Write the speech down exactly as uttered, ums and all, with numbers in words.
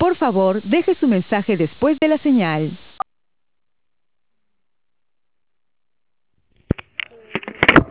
Por favor, deje su mensaje después de la señal.